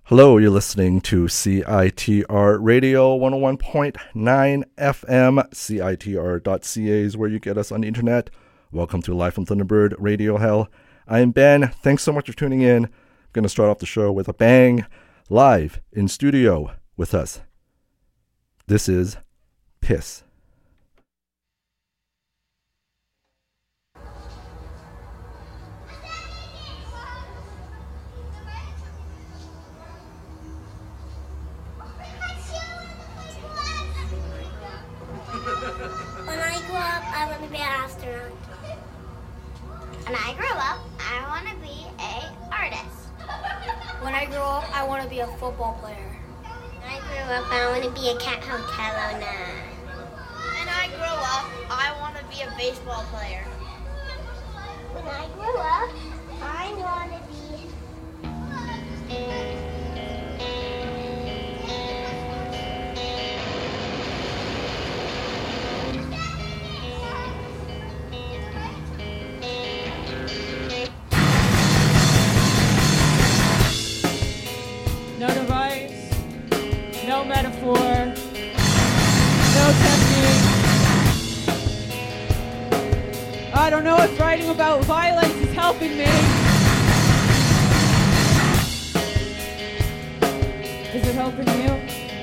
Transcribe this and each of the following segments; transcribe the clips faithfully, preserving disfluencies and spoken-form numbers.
Hello, you're listening to C I T R Radio one oh one point nine F M. C I T R dot C A is where you get us on the internet. Welcome to Live from Thunderbird Radio Hell. I am Ben. Thanks so much for tuning in. I'm going to start off the show with a bang. Live in studio with us. This is Piss. When I grow up, I want to be an artist. When I grow up, I want to be a football player. When I grow up, I want to be a cat hotel owner. When I grow up, I want to be a baseball player. When I grow up, I want to be... No device, no metaphor, no technique. I don't know if writing about violence is helping me. Is it helping you?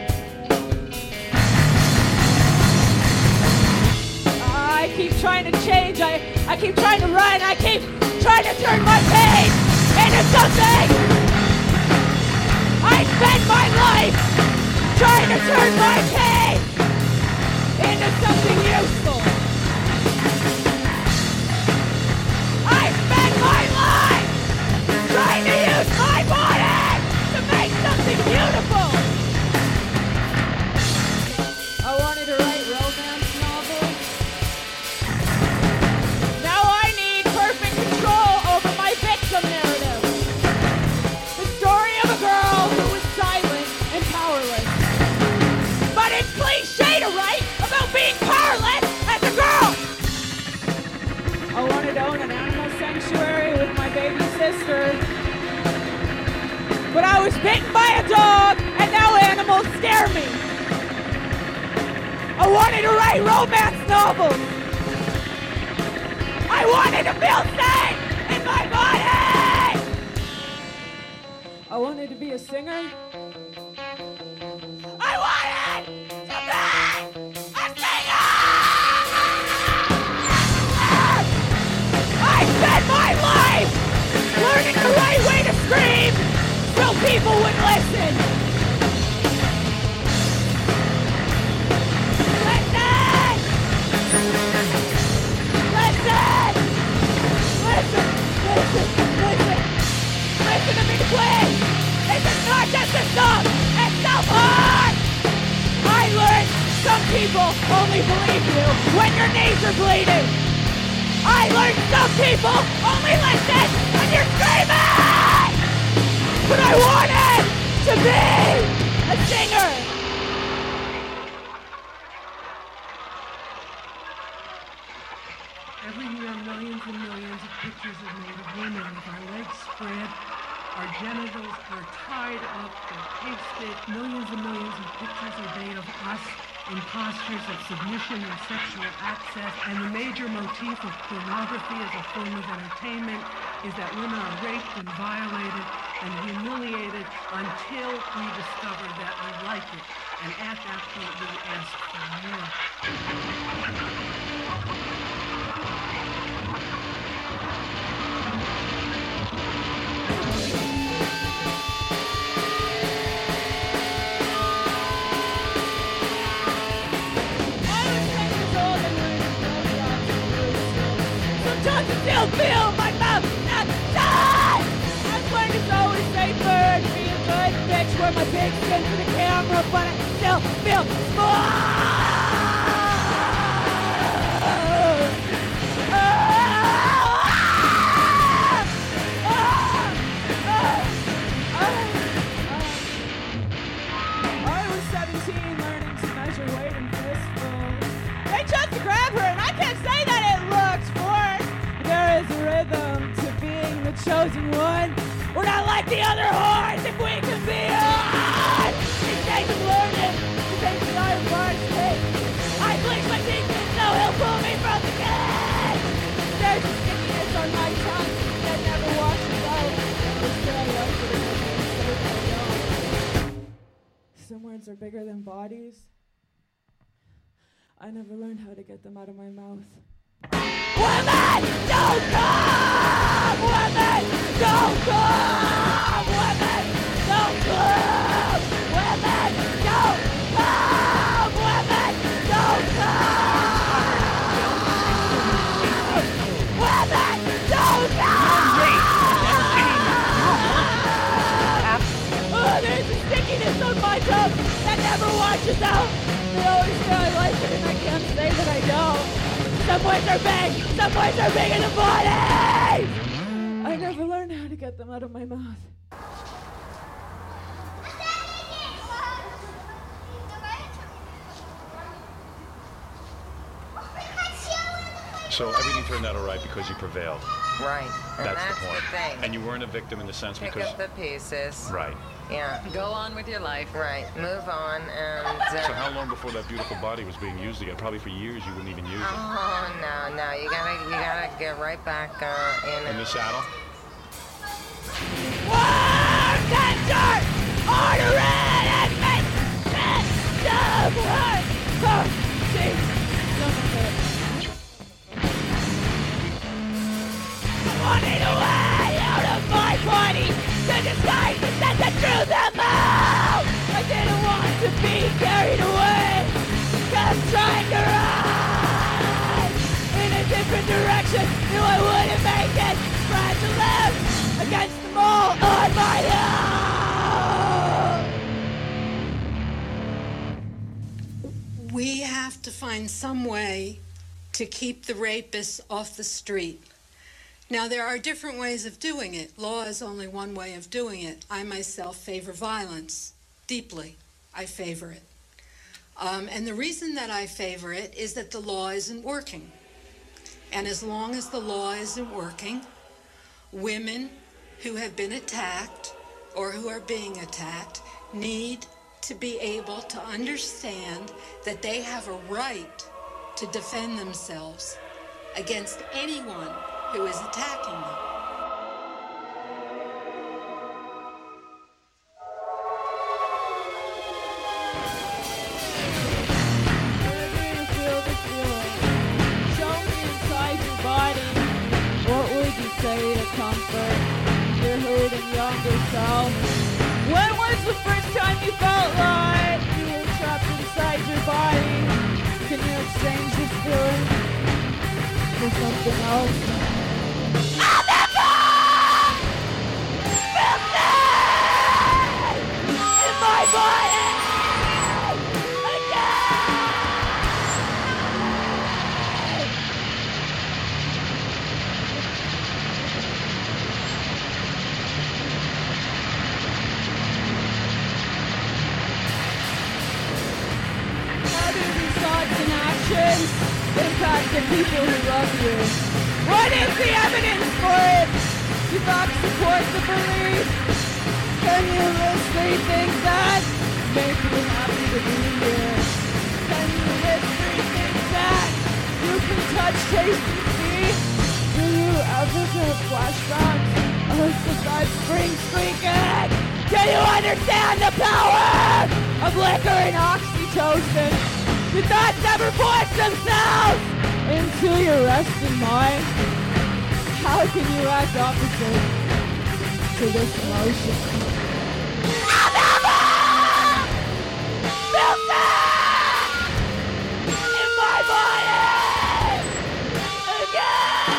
I keep trying to change, I, I keep trying to run, I keep trying to turn my pain into something! I spend my life trying to turn my pain into something useful. I spend my life trying to use my body to make something beautiful. I wanted to write romance novels. Now I need perfect control over my victim narrative. The story of a girl who was silent and powerless. But it's cliche to write about being powerless as a girl! I wanted to own an animal sanctuary with my baby sister. But I was bitten by a dog, and now animals scare me. I wanted to write romance novels. I wanted to feel safe in my body! I wanted to be a singer. I wanted to be a singer! I spent my life learning the right way to scream so people would listen. Listen! Listen! Listen! Listen! Listen! Listen to me, please! This is not just a song, it's self-harm! I learned some people only believe you when your knees are bleeding! I learned some people only listen when you're screaming! But I wanted to be a singer! Every year, millions and millions of pictures are made of women with our legs spread. Our genitals are tied up, they're pasted. Millions and millions of pictures are made of us in postures of submission and sexual access. And the major motif of pornography as a form of entertainment is that women are raped and violated and humiliated until we discover that we like it. And at that point, we ask for more. Sometimes I still feel my mouth not shut. I'm playing it's always safer to be a good bitch. Wear my big skin for the camera, but I still feel small. I was seventeen learning to measure weight in fistfuls. They tried to grab her, and I can't say that it looks forced. There is a rhythm to being the chosen one. We're not like the other whores if we can be a are bigger than bodies. I never learned how to get them out of my mouth. Women, don't come! Women, don't come! Women, don't come! Women, don't come! Women, don't come! Women, don't come! Oh, there's a stickiness on my tongue that never washes out. They always say I like it and I can't say that I don't. Some boys are big, some boys are big in the body! I never learned how to get them out of my mouth. So everything turned out all right because you prevailed. Right, and That's, that's, the point. the thing. And you weren't a victim in the sense Pick because... up the pieces. Right. Yeah. Go on with your life. Right, move on, and... Uh, So how long before that beautiful body was being used again? Probably for years you wouldn't even use it. Oh, no, no, you gotta, you gotta get right back uh, in... In the saddle? War center! Order it and make it someone! Oh, see, I wanted a way out of my body to disguise the sense of truth and love. I didn't want to be carried away, just trying to run in a different direction. Knew I wouldn't make it, trying to live against them all on my own. We have to find some way to keep the rapists off the street. Now, there are different ways of doing it. Law is only one way of doing it. I myself favor violence deeply. I favor it. Um, and the reason that I favor it is that the law isn't working. And as long as the law isn't working, women who have been attacked or who are being attacked need to be able to understand that they have a right to defend themselves against anyone who is attacking them. Feel the feeling. Show me inside your body. What would you say to comfort your hurting younger self? When was the first time you felt like you were trapped inside your body? Can you exchange this feeling for something else? I'll never feel safe in my body How do these thoughts and actions impact the people who love you? What is the evidence for it? Do facts support the belief? Can you list three things that make you happy to be here? Can you list three things that you can touch, taste, and see? Do you ever get flashbacks of the side spring squeaking? Do you understand the power Of liquor and oxytocin? Do thoughts ever force themselves Into your resting mind? How can you act opposite to this emotion? I'll never feel safe in my body again.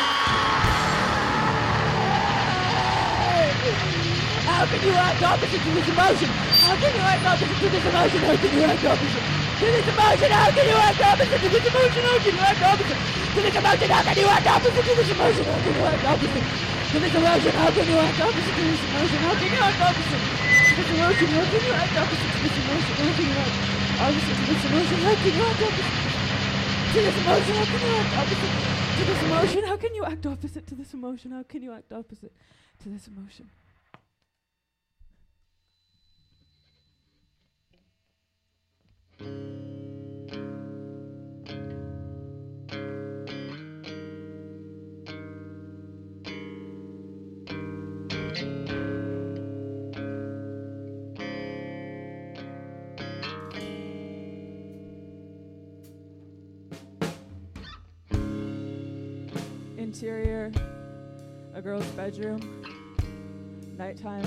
How can you act opposite to this emotion? How can you act opposite to this emotion? How can you act opposite to this emotion? How can you act opposite to this emotion? How can you act opposite to this emotion? How can you act opposite to this emotion? How can you act opposite to this emotion? How can you act opposite to this emotion? How can you act opposite to this emotion? How can you act opposite to this emotion? How can you act opposite to this emotion? How can you act opposite to this emotion? How can you act opposite to this emotion? How can you act opposite to this emotion? How can you act opposite to this emotion? Interior, a girl's bedroom, nighttime.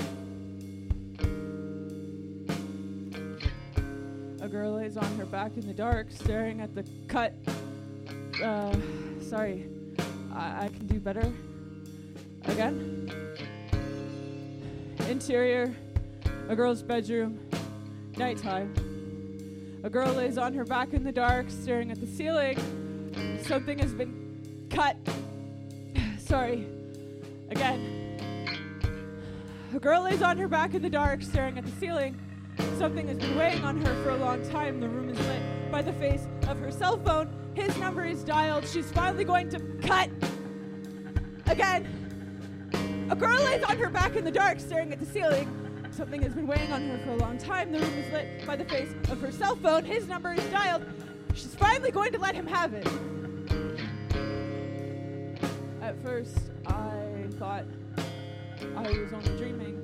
A girl lays on her back in the dark, staring at the cut. Uh, sorry, I, I can do better. Again. Interior, a girl's bedroom, nighttime. A girl lays on her back in the dark, staring at the ceiling. Something has been cut. Sorry. Again. A girl lays on her back in the dark, staring at the ceiling. Something has been weighing on her for a long time. The room is lit by the face of her cell phone. His number is dialed. She's finally going to cut. Again. A girl lays on her back in the dark, staring at the ceiling. Something has been weighing on her for a long time. The room is lit by the face of her cell phone. His number is dialed. She's finally going to let him have it. At first, I thought I was only dreaming.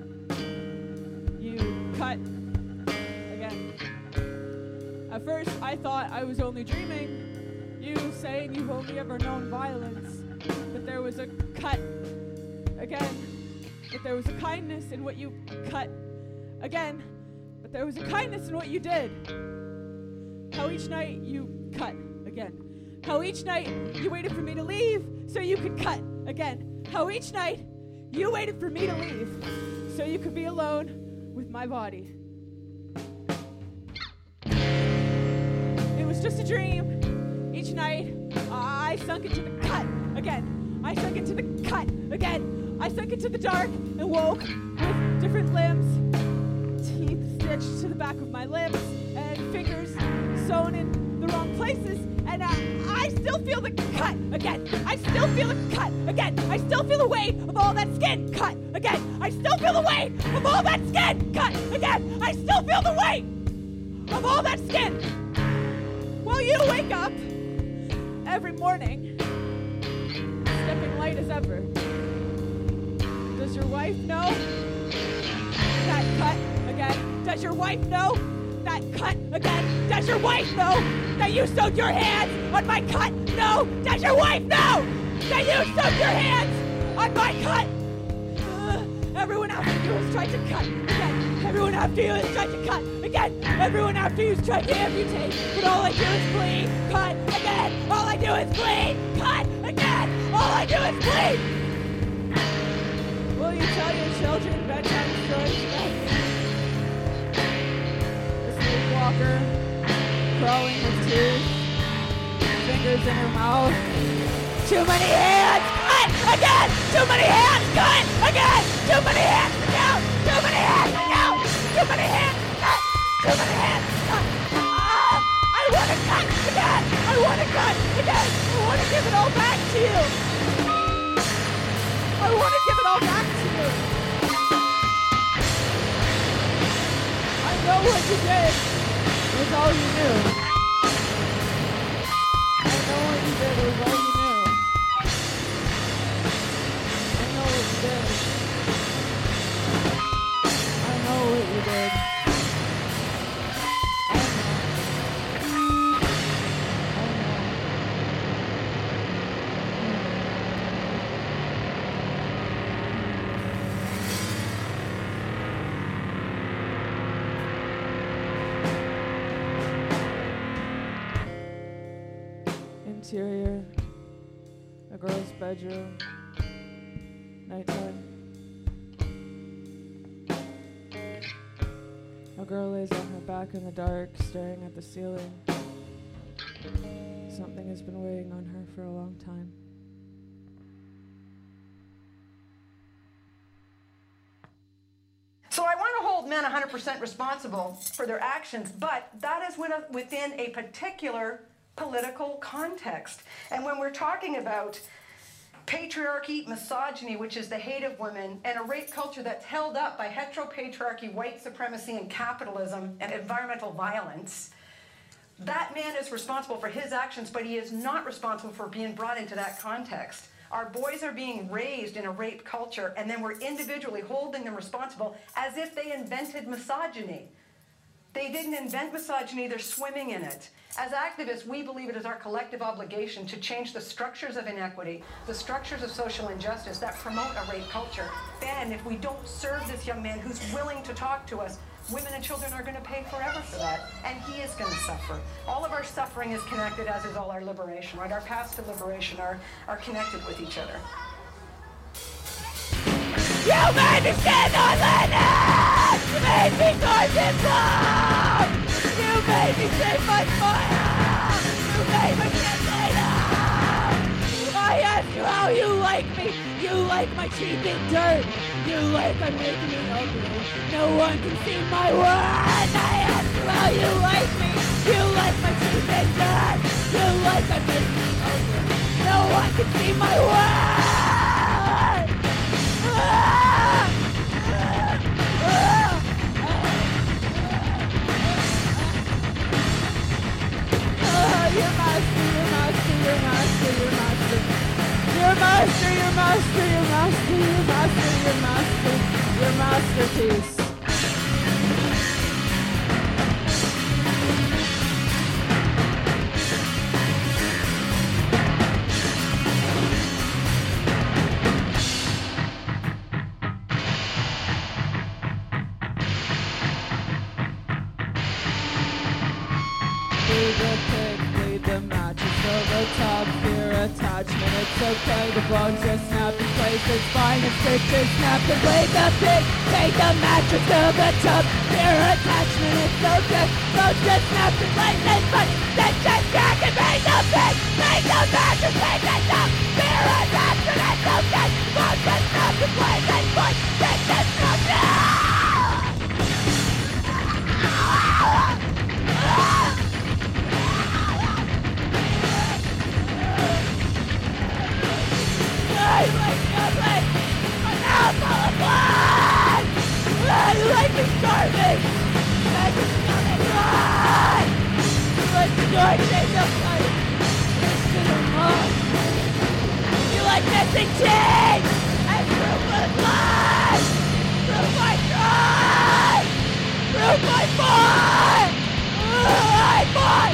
You cut. Again. At first, I thought I was only dreaming. You saying you've only ever known violence. But there was a cut. Again. But there was a kindness in what you cut. Again. But there was a kindness in what you did. How each night you cut. Again. How each night you waited for me to leave so you could cut. Again. How each night you waited for me to leave so you could be alone with my body. It was just a dream. Each night I sunk into the cut. Again. I sunk into the cut. Again. I sunk into the dark and woke with different limbs, teeth stitched to the back of my lips, and fingers sewn in the wrong places. And I, I still feel the cut again. I still feel the cut again. I still feel the weight of all that skin cut again. I still feel the weight of all that skin cut again. I still feel the weight of all that skin. Well, you wake up every morning, stepping light as ever. Does your wife know that cut again? Does your wife know that cut again? Does your wife know that you sewed your hands on my cut? No! Does your wife know that you sewed your hands on my cut? Uh, everyone after you has tried to cut again. Everyone after you has tried to cut again. Everyone after you has tried to amputate. But all I do is bleed. Cut again. All I do is bleed. Cut again. All I do is bleed. Will you tell your children bedtime stories about me? The sleepwalker, crawling with teeth, fingers in her mouth. Too many hands, cut again! Too many hands, cut again! Too many hands to count! Too many hands to count! Too many hands, cut! Too many hands, cut! Ah! I want to cut again! I want to cut again! I want to give it all back to you! I want to give it all back to you. I know what you did was all you knew. I know what you did was all you knew. I know what you did. I know what you did. Interior, a girl's bedroom, nighttime. A girl lays on her back in the dark, staring at the ceiling. Something has been weighing on her for a long time. So I want to hold men one hundred percent responsible for their actions, but that is within a particular political context. And when we're talking about patriarchy, misogyny, which is the hate of women, and a rape culture that's held up by heteropatriarchy, white supremacy, and capitalism, and environmental violence, that man is responsible for his actions, but he is not responsible for being brought into that context. Our boys are being raised in a rape culture, and then we're individually holding them responsible as if they invented misogyny. They didn't invent misogyny, they're swimming in it. As activists, we believe it is our collective obligation to change the structures of inequity, the structures of social injustice that promote a rape culture. Then, if we don't serve this young man who's willing to talk to us, women and children are going to pay forever for that, and he is going to suffer. All of our suffering is connected, as is all our liberation, right? Our paths to liberation are, are connected with each other. You made me stand on Linux! You made me guard this love! You made me save my fire! You made me get later! I asked you how you like me! You like my cheap and dirt! You like I'm making it ugly! No one can see my worth! I asked you how you like me! You like my cheap and dirt! You like I'm making it ugly! No one can see my worth! Your master, your master, your master, your master. Your master, your master, your master, your master, your master, your masterpiece. Attachment, it's okay, the bones just snap in place, it's fine, it's stitches, snap and play the pig, take the mattress to the tub, fear attachment, it's okay, bones just snap in place, it's fine, stitches, crack and make the pig, take the mattress, take the tub, fear attachment, it's okay, bones just snap in place, it's fine, stitches, snap I like nothing! I'm now full of blood! I like me starving! I just wanna run! You like the door shaped of light! Into the mud! You like missing teeth! And through my blood! Through my drive! Through my blood! I fought!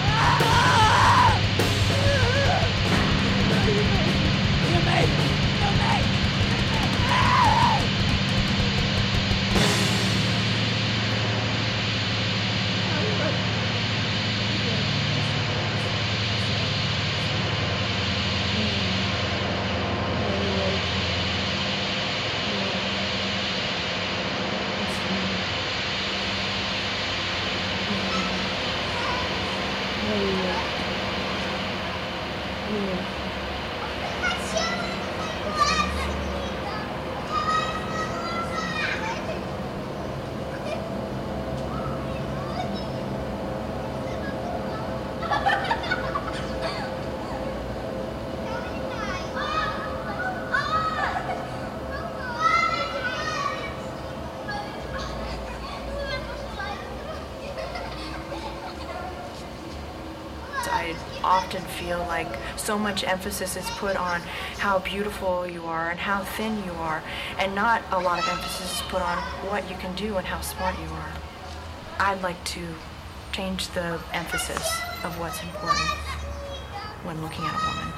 I often feel like so much emphasis is put on how beautiful you are and how thin you are, and not a lot of emphasis is put on what you can do and how smart you are. I'd like to change the emphasis of what's important when looking at a woman.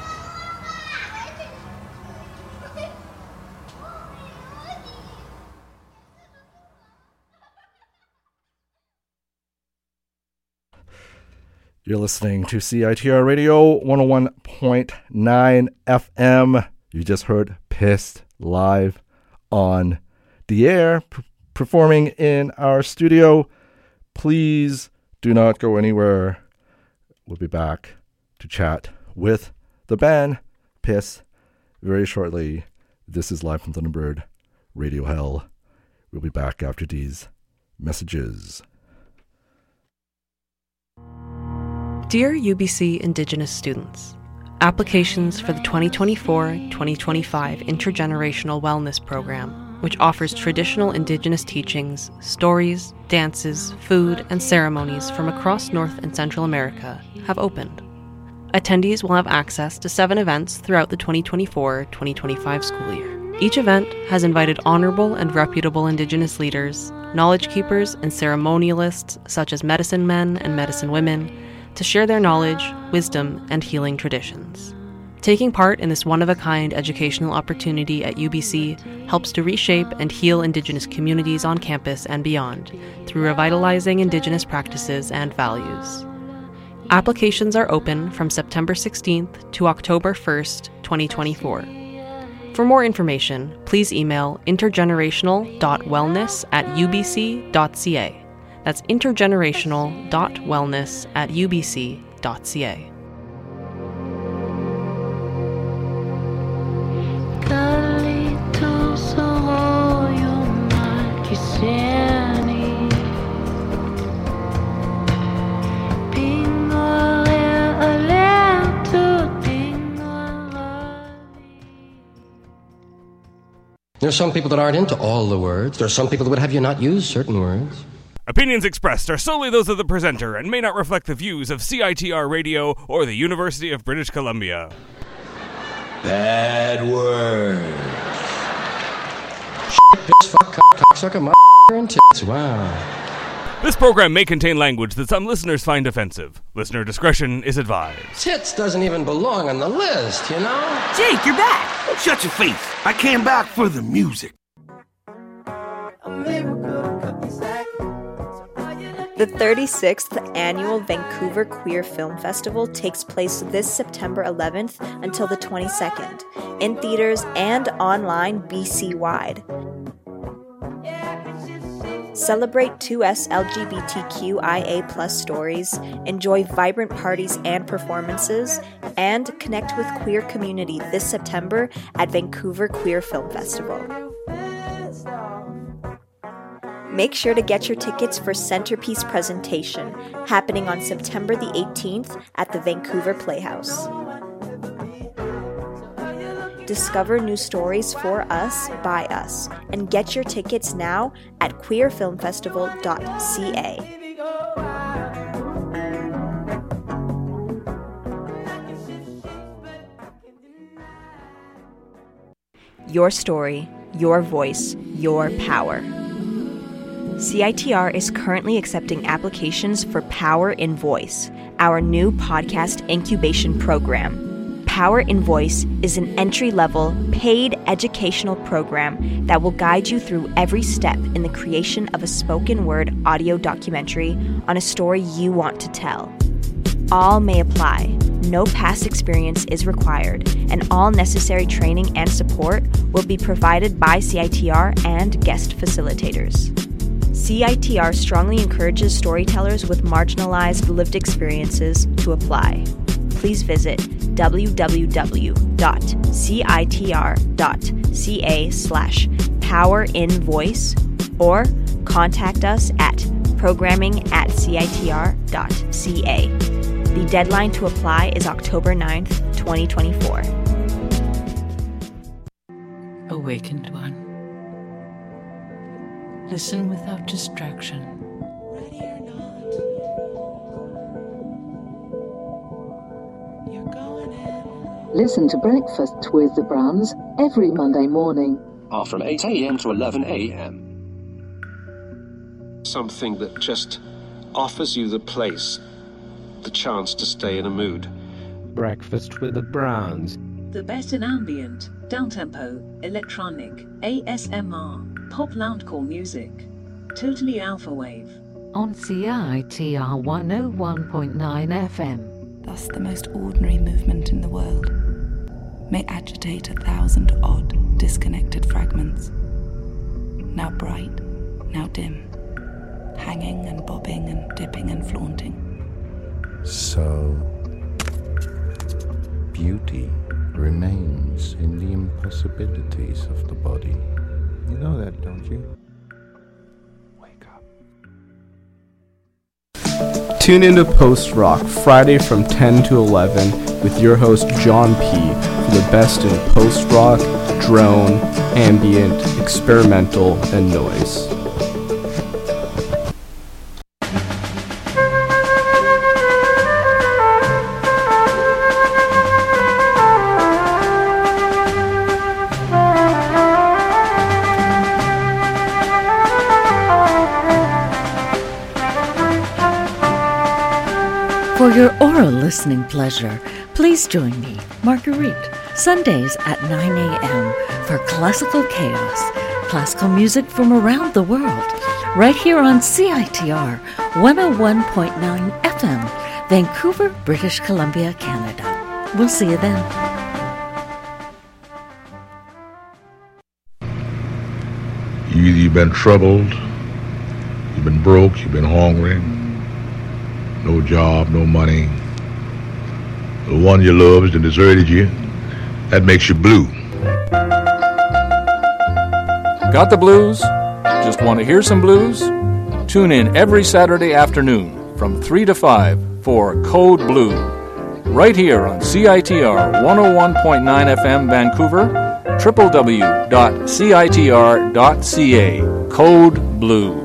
You're listening to C I T R Radio one oh one point nine F M. You just heard Pissed live on the air, p- performing in our studio. Please do not go anywhere. We'll be back to chat with the band Pissed very shortly. This is live from Thunderbird Radio Hell. We'll be back after these messages. Dear U B C Indigenous students, applications for the twenty twenty-four twenty twenty-five Intergenerational Wellness Program, which offers traditional Indigenous teachings, stories, dances, food, and ceremonies from across North and Central America, have opened. Attendees will have access to seven events throughout the twenty twenty-four twenty twenty-five school year. Each event has invited honorable and reputable Indigenous leaders, knowledge keepers, and ceremonialists such as medicine men and medicine women to share their knowledge, wisdom, and healing traditions. Taking part in this one-of-a-kind educational opportunity at U B C helps to reshape and heal Indigenous communities on campus and beyond through revitalizing Indigenous practices and values. Applications are open from September sixteenth to October first, twenty twenty-four. For more information, please email intergenerational dot wellness at u b c dot c a. That's intergenerational dot wellness at u b c dot c a. There are some people that aren't into all the words. There are some people that would have you not use certain words. Opinions expressed are solely those of the presenter and may not reflect the views of C I T R Radio or the University of British Columbia. Bad words. Shit, piss, fuck, cock, cocksucker, mother, and tits. Wow. This program may contain language that some listeners find offensive. Listener discretion is advised. Tits doesn't even belong on the list, you know? Jake, you're back! Shut your face. I came back for the music. The thirty-sixth Annual Vancouver Queer Film Festival takes place this September eleventh until the twenty-second, in theaters and online B C-wide. Celebrate two S L G B T Q I A plus stories, enjoy vibrant parties and performances, and connect with queer community this September at Vancouver Queer Film Festival. Make sure to get your tickets for Centerpiece Presentation, happening on September the eighteenth at the Vancouver Playhouse. Discover new stories for us, by us, and get your tickets now at queer film festival dot c a. Your story, your voice, your power. C I T R is currently accepting applications for Power in Voice, our new podcast incubation program. Power in Voice is an entry-level, paid educational program that will guide you through every step in the creation of a spoken word audio documentary on a story you want to tell. All may apply. No past experience is required, and all necessary training and support will be provided by C I T R and guest facilitators. C I T R strongly encourages storytellers with marginalized lived experiences to apply. Please visit w w w dot c i t r dot c a slash power in voice or contact us at programming at c i t r dot c a. The deadline to apply is October ninth, twenty twenty-four. Awakened one. Listen without distraction. Listen to Breakfast with the Browns every Monday morning. Are from eight a.m. to eleven a.m. Something that just offers you the place, the chance to stay in a mood. Breakfast with the Browns. The best in ambient, downtempo, electronic, A S M R, pop loudcore music. Totally alpha wave. On C I T R one oh one point nine F M. Thus the most ordinary movement in the world may agitate a thousand odd, disconnected fragments, now bright, now dim, hanging and bobbing and dipping and flaunting. So, beauty remains in the impossibilities of the body. You know that, don't you? Tune into Post Rock Friday from ten to eleven with your host John P. for the best in post rock, drone, ambient, experimental, and noise. your oral listening pleasure, please join me, Marguerite, Sundays at nine a.m. for Classical Chaos, classical music from around the world, right here on C I T R one oh one point nine F M, Vancouver, British Columbia, Canada. We'll see you then. You either you've been troubled, you've been broke, you've been hungry, no job, no money. The one you loved and deserted you, that makes you blue. Got the blues? Just want to hear some blues? Tune in every Saturday afternoon from three to five for Code Blue, right here on C I T R one oh one point nine F M Vancouver, w w w dot c i t r dot c a. Code Blue.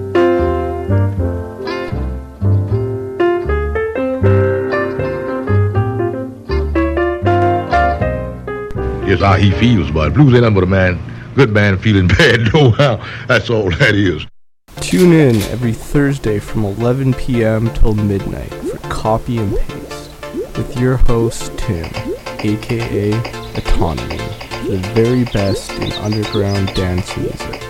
Here's how he feels about it. Blues ain't nothing but a man, good man feeling bad, no how. That's all that is. Tune in every Thursday from eleven p.m. till midnight for Copy and Paste with your host, Tim, aka Autonomy, for the very best in underground dance music.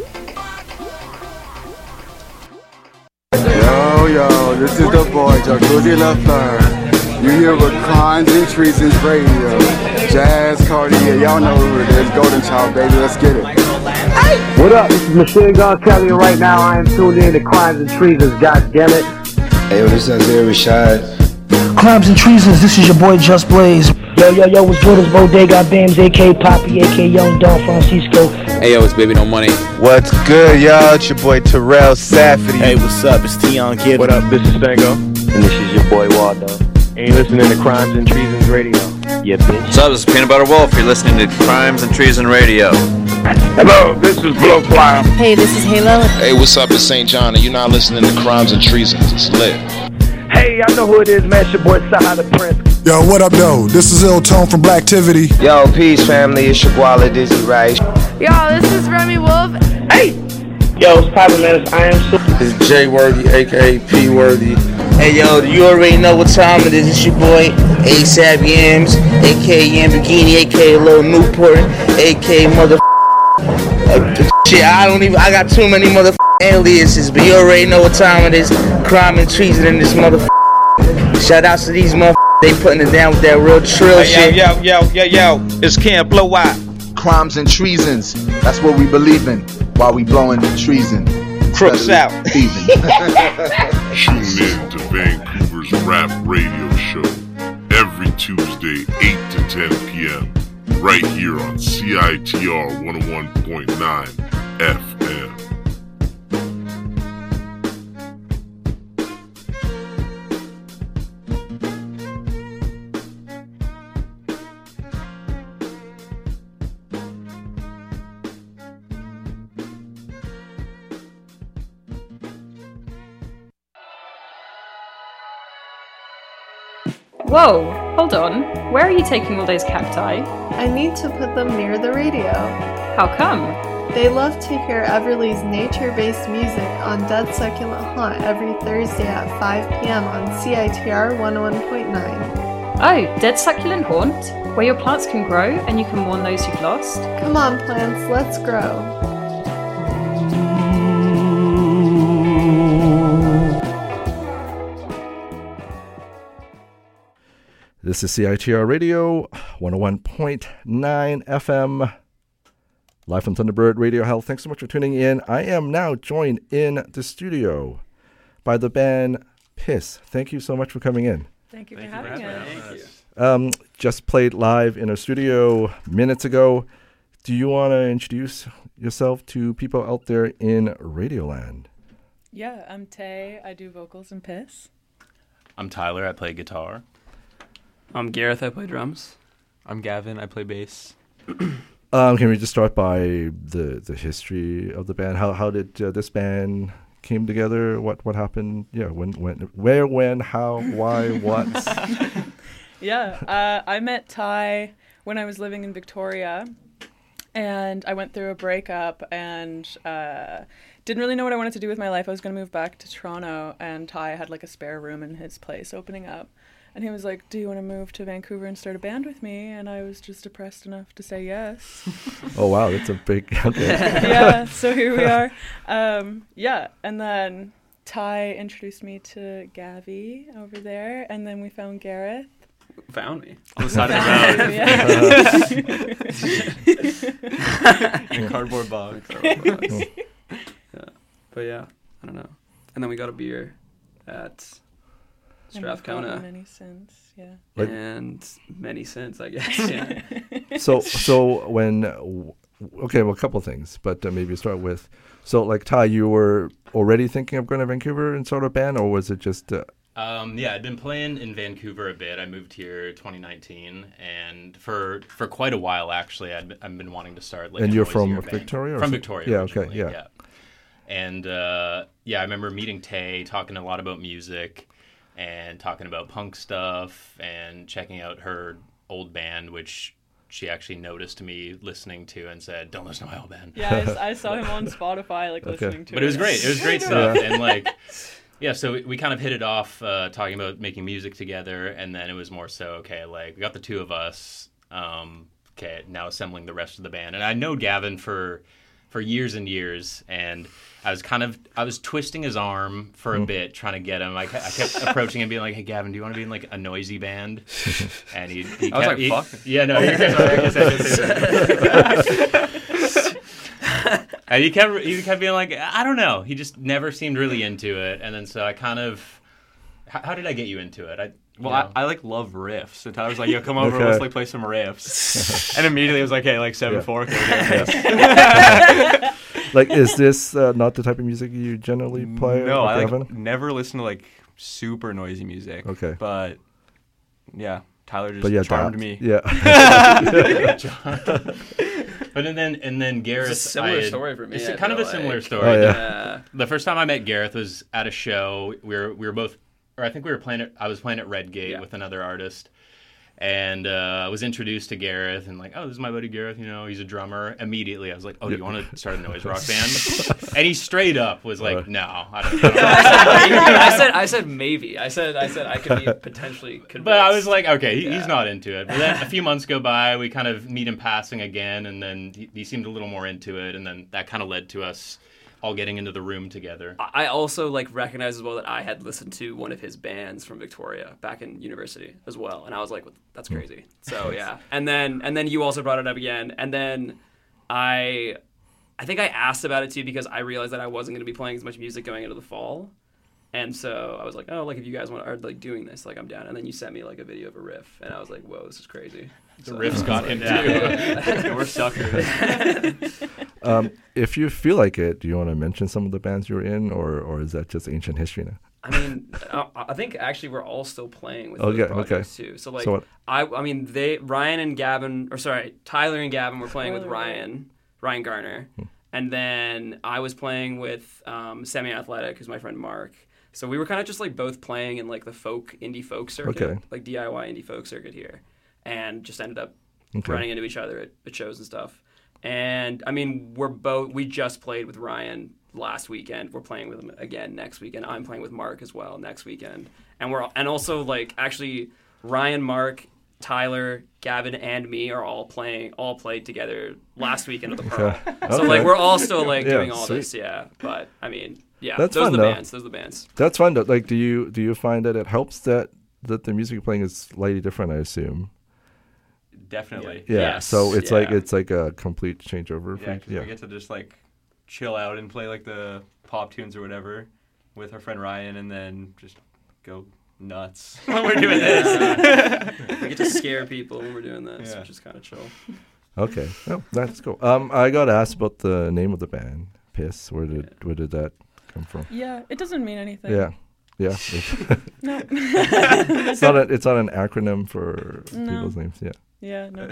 Yo, yo, this is the boy, Jacuzzi LaFleur. You here with Crimes and Treasons Radio. Jazz, Cartier, y'all know who it is. Golden Child, baby, let's get it. What up? This is Machine Gun Kelly, and right now I am tuned in to Crimes and Treasons, god damn it. Hey, yo, this is Isaiah Rashad. Crimes and Treasons, this is your boy Just Blaze. Yo, yo, yo, what's good? It's Bodega Bams, a k a. Poppy, a k a. Young Don Francisco. Hey, yo, it's Baby No Money. What's good, y'all? It's your boy Terrell Safety. Hey, what's up? It's Tion Kid. What up? This is Stango. And this is your boy Waldo. And you're listening to Crimes and Treasons Radio. Yeah, bitch. What's up? This is Peanut Butter Wolf. You're listening to Crimes and Treason Radio. Hello, this is Blowfly. Hey, this is Halo. Hey, what's up? It's Saint John, and you're not listening to Crimes and Treasons. It's lit. Hey, I know who it is, man. It's your boy Saha the Prince. Yo, what up, though? This is Ill Tone from Blacktivity. Yo, peace, family. It's your Guala Dizzy Rice. Yo, this is Remy Wolf. Hey! Yo, it's Papa, man. It's I Am Super. This is Jay Worthy, a k a. P Worthy. Hey, yo, you already know what time it is. It's your boy, ASAP Yams, a k a. Yamborghini, a k a. Lil Newport, a k a. Mother uh, shit, I don't even, I got too many mother aliases, but you already know what time it is. Crime and treason in this mother. Shout out to these mother. They putting it down with that real trill hey, shit. Yo, yo, yo, yo, yo, it's Camp Blow Out. Crimes and Treasons, that's what we believe in while we blowing the treason. Crooks out. Tune in to Vancouver's Rap Radio Show every Tuesday, eight to ten p.m. right here on C I T R one oh one point nine F M. Whoa, hold on. Where are you taking all those cacti? I need to put them near the radio. How come? They love to hear Everly's nature-based music on Dead Succulent Haunt every Thursday at five p.m. on C I T R one oh one point nine. Oh, Dead Succulent Haunt? Where your plants can grow and you can warn those you've lost? Come on, plants, let's grow. This is C I T R Radio, one oh one point nine F M, live from Thunderbird Radio Hell. Thanks so much for tuning in. I am now joined in the studio by the band Piss. Thank you so much for coming in. Thank you for Thank having you for us. Thank you. Um, just played live in a studio minutes ago. Do you want to introduce yourself to people out there in Radioland? Yeah, I'm Tay. I do vocals and Piss. I'm Tyler. I play guitar. I'm Gareth, I play drums. I'm Gavin, I play bass. um, can we just start by the the history of the band? How how did uh, this band came together? What what happened? Yeah, when when where when how why what? yeah, uh, I met Ty when I was living in Victoria, and I went through a breakup and uh, didn't really know what I wanted to do with my life. I was going to move back to Toronto, and Ty had like a spare room in his place opening up. And he was like, do you want to move to Vancouver and start a band with me? And I was just depressed enough to say yes. Oh, wow. That's a big... Okay. Yeah, so here we are. Um, yeah, and then Ty introduced me to Gavi over there, and then we found Gareth. Found me on the side of the road. In a cardboard box. Cardboard box. Yeah. But yeah, I don't know. And then we got a beer at Strathcona. Many cents, yeah. Like, and many cents, I guess. Yeah. so, so when, okay, well, a couple of things, but uh, maybe start with, so like Ty, you were already thinking of going to Vancouver and start a band, or was it just? Uh, um, yeah, I'd been playing in Vancouver a bit. I moved here twenty nineteen, and for for quite a while actually, I'd been, I've been wanting to start. Like, and a you're from band. Victoria? Or from so? Victoria. Yeah. Okay. Yeah. yeah. And uh, yeah, I remember meeting Tay, talking a lot about music. And talking about punk stuff and checking out her old band, which she actually noticed me listening to and said, "Don't listen to my old band." Yeah, I, I saw him on Spotify, like okay. listening to. But it was great. It was great stuff, yeah. And like, yeah. So we, we kind of hit it off, uh, talking about making music together, and then it was more so, okay, like we got the two of us. Um, okay, now assembling the rest of the band, and I know Gavin for for years and years, and I was kind of, I was twisting his arm for a mm. bit, trying to get him. I, I kept approaching him, being like, "Hey, Gavin, do you want to be in like a noisy band?" And he, he I was kept, like, he, "Fuck." Yeah, no. He kept, and he kept, he kept being like, "I don't know." He just never seemed really into it, and then so I kind of, how, how did I get you into it? I. Well, I, I like love riffs. So Tyler was like, "Yo, come over, okay. let's like play some riffs." And immediately I was like, "Hey, like seven yeah. four." Like, is this uh, not the type of music you generally play? No, I like, never listen to like super noisy music. Okay, but yeah, Tyler just but yeah, charmed that, me. Yeah. But and then and then Gareth. It's a similar had, story for me. It's I kind of a like. similar story. Oh, yeah. Uh, the first time I met Gareth was at a show. We were we were both. Or I think we were playing it. I was playing at Redgate yeah. with another artist, and uh, I was introduced to Gareth, and like, oh, this is my buddy Gareth. You know, he's a drummer. Immediately, I was like, oh, do you want to start a noise rock band? And he straight up was like, no, I don't. I, don't I said, I said maybe. I said, I said I could be potentially convinced. But I was like, okay, he, yeah. he's not into it. But then a few months go by, we kind of meet in passing again, and then he, he seemed a little more into it, and then that kind of led to us all getting into the room together. I also like recognized as well that I had listened to one of his bands from Victoria back in university as well, and I was like, well, "That's crazy." So yeah, and then and then you also brought it up again, and then I, I think I asked about it too because I realized that I wasn't going to be playing as much music going into the fall, and so I was like, "Oh, like if you guys want are like doing this, like I'm down." And then you sent me like a video of a riff, and I was like, "Whoa, this is crazy." The so, riffs got like, him yeah. too. We're suckers. um, if you feel like it, do you want to mention some of the bands you're in, or or is that just ancient history now? I mean, I think actually we're all still playing with okay, those projects okay. too. So like, so I I mean, they Ryan and Gavin, or sorry, Tyler and Gavin were playing with Ryan, Ryan Garner, hmm. and then I was playing with um, Semi Athletic, who's my friend Mark. So we were kind of just like both playing in like the folk indie folk circuit, okay. like D I Y indie folk circuit here. And just ended up okay. running into each other at, at shows and stuff. And I mean, we're both we just played with Ryan last weekend. We're playing with him again next weekend. I'm playing with Mark as well next weekend. And we're and also like actually Ryan, Mark, Tyler, Gavin, and me are all playing all played together last weekend at the Pearl. Okay. So like we're all still like yeah, doing all sweet. this, yeah. But I mean, yeah, That's those fun, are the though. bands. Those are the bands. That's fun though. Like, do you do you find that it helps that that the music you're playing is slightly different? I assume. Definitely. Yeah. Yes. So it's yeah. like it's like a complete changeover. Yeah, because yeah. we get to just like chill out and play like the pop tunes or whatever with our friend Ryan, and then just go nuts when we're doing this. We get to scare people when we're doing this, yeah. which is kind of chill. Okay. Oh, that's cool. Um, I got asked about the name of the band, Piss. Where did yeah. where did that come from? Yeah, it doesn't mean anything. Yeah. Yeah. No. It's not a, it's not an acronym for no. people's names. Yeah. Yeah, no,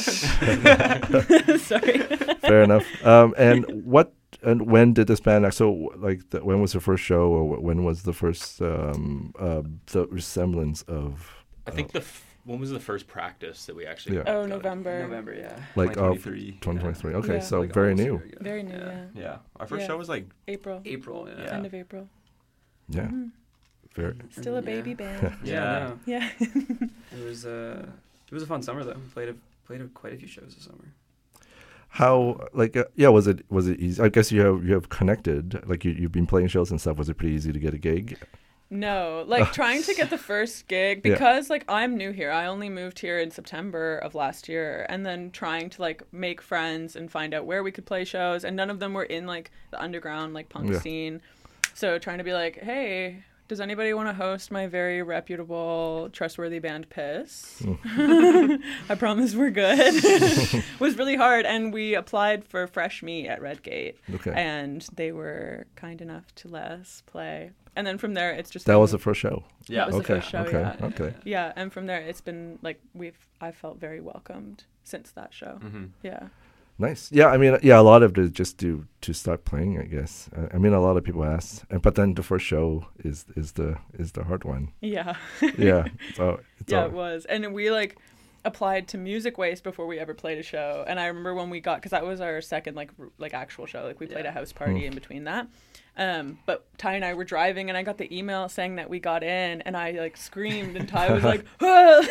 nothing. Sorry. Fair enough. Um, and what and when did this band? So, like, the, when was the first show, or when was the first um, uh, the resemblance of? I think uh, the f- when was the first practice that we actually? Yeah. Oh, November. November, yeah. Like twenty twenty-three. twenty twenty-three. Okay, Yeah. so Like very almost a new. year ago. Very new, yeah. Yeah. Yeah. Our first Yeah. show was like April. April, yeah. Yeah. End of April. Yeah. Mm-hmm. Very. Still a baby band. Yeah. Yeah. It was uh, it was a fun summer though. We played a, played a, quite a few shows this summer. How like uh, yeah was it was it easy? I guess you have you have connected like you you've been playing shows and stuff. Was it pretty easy to get a gig? No, like trying to get the first gig Yeah. because like I'm new here. I only moved here in September of last year, and then trying to like make friends and find out where we could play shows, and none of them were in like the underground like punk Yeah. scene. So trying to be like, hey, does anybody want to host my very reputable, trustworthy band Piss? I promise we're good. Was really hard, and we applied for Fresh Meat at Redgate, Okay. and they were kind enough to let us play. And then from there, it's just That been- was the first show. That was Okay. the first show. Okay. Yeah. Okay. Yeah, and from there, it's been like we've. I felt very welcomed since that show. Mhm. Yeah. Nice. Yeah, I mean, yeah, a lot of it is just to to start playing, I guess. Uh, I mean, a lot of people ask, and- but then the first show is is the is the hard one. Yeah. Yeah. So it's yeah, all, it was, and we like applied to Music Waste before we ever played a show. And I remember when we got, because that was our second like r- like actual show. Like we played a house party Hmm. in between that. Um, but Ty and I were driving, and I got the email saying that we got in, and I like screamed, and Ty was like, "Ah!"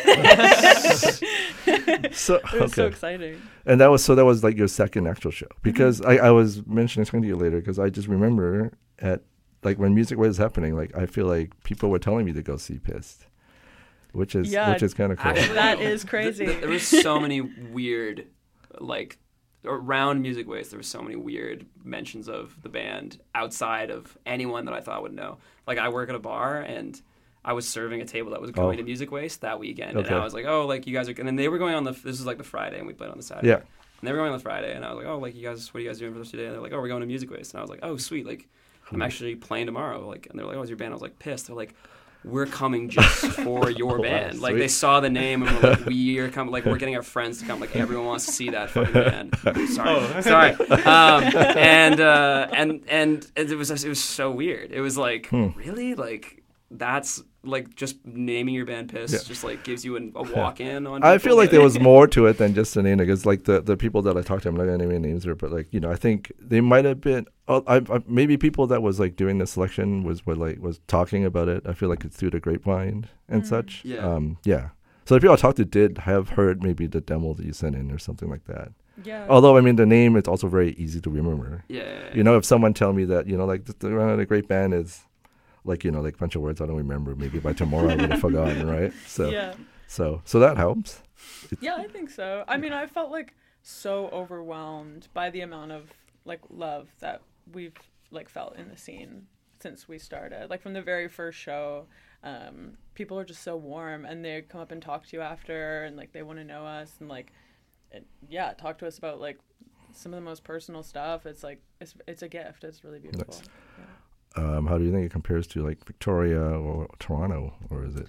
So It was so okay. exciting. And that was so that was like your second actual show because I, I was mentioning something to you later because I just remember at like when Music was happening, like I feel like people were telling me to go see Pissed, which is Yeah, which is kind of cool. Actually, That is crazy. th- th- there was so many weird, like, around Music Waste, there was so many weird mentions of the band outside of anyone that I thought would know. Like, I work at a bar, and I was serving a table that was going Oh. to Music Waste that weekend, Okay. and I was like, oh, like, you guys are, and then they were going on the, this was like the Friday, and we played on the Saturday. Yeah. And they were going on the Friday, and I was like, oh, like, you guys, what are you guys doing for the rest of the day? And they're like, oh, we're going to Music Waste. And I was like, oh, sweet, like, I'm actually playing tomorrow. Like, and they're like, oh, it's your band? I was like, pissed. They're like, we're coming just for your Wow, band. Like, sweet. they saw the name and were like, we are coming, like, we're getting our friends to come. Like, everyone wants to see that fucking band. Sorry. Oh. Sorry. Um, and, uh, and, and it was, it was so weird. It was like, Hmm. really? Like, that's, like, just naming your band Piss Yeah. just, like, gives you an, a walk-in on I people. feel like there was more to it than just the name because like the, the people that I talked to, I'm not gonna name any names here, but like you know, I think they might have been. Oh, I, I, maybe people that was like doing the selection was were like was talking about it. I feel like it's through the grapevine and Mm. such. Yeah. Um, yeah. So the people I talked to did have heard maybe the demo that you sent in or something like that. Yeah. Although I mean the name, it's also very easy to remember. Yeah, yeah, yeah. You know, if someone tell me that you know like the, the, the great band is. Like, you know, like a bunch of words I don't remember. Maybe by tomorrow I would have forgotten, right? So, Yeah. so, so that helps. Yeah, I think so. I mean, I felt like so overwhelmed by the amount of like love that we've like felt in the scene since we started. Like from the very first show, um, people are just so warm, and they come up and talk to you after, and like they want to know us, and like, it, yeah, talk to us about like some of the most personal stuff. It's like it's it's a gift. It's really beautiful. Nice. Yeah. Um, how do you think it compares to like Victoria or Toronto, or is it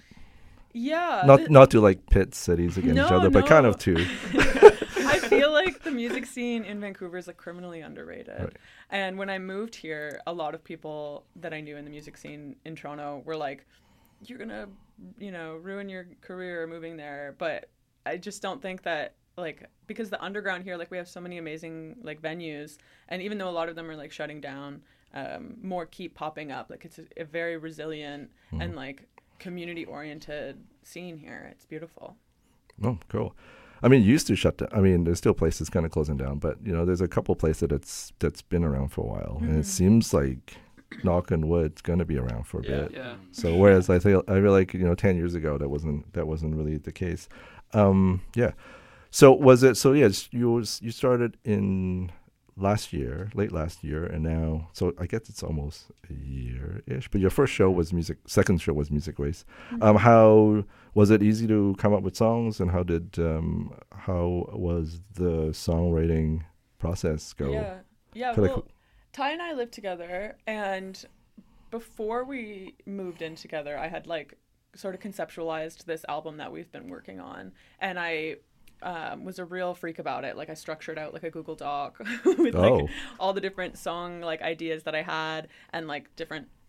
Yeah. not th- not to like pit cities against each No, other, but kind no. of too? I feel like the music scene in Vancouver is like criminally underrated. Right. And when I moved here, a lot of people that I knew in the music scene in Toronto were like, you're going to, you know, ruin your career moving there. But I just don't think that like, because the underground here, like we have so many amazing like venues, and even though a lot of them are like shutting down, um, more keep popping up. Like it's a, a very resilient Mm. and like community oriented scene here. It's beautiful. Oh, cool. I mean, it used to shut down. I mean, there's still places kind of closing down, but you know, there's a couple places that's that's been around for a while, and it Mhm. seems like, knock on wood, it's going to be around for a Yeah. bit. Yeah. So whereas I feel I feel like you know, ten years ago that wasn't that wasn't really the case. Um, yeah. So was it? So yes, you was you started in last year, late last year, and now so I guess it's almost a year ish. But your first show was music. Second show was Music Waste. Mm-hmm. Um, how was it easy to come up with songs, and how did um, how was the songwriting process go? Yeah, yeah. feel like- Well, Ty and I lived together, and before we moved in together, I had like sort of conceptualized this album that we've been working on, and I um, was a real freak about it. Like I structured out like a Google Doc with like Oh. all the different song like ideas that I had, and like different